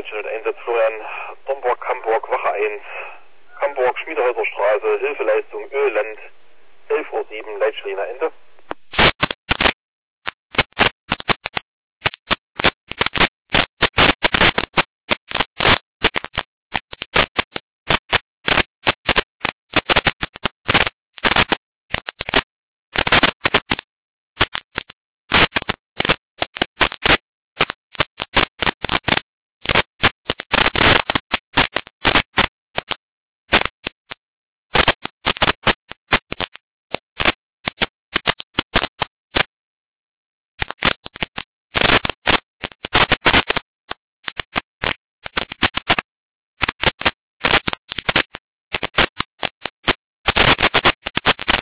Einsatz Florian, Domburg, Hamburg, Wache 1, Hamburg, Schmiedehäuserstraße, Hilfeleistung, Öland, 11:07 Uhr, Leitsträhne, Ende.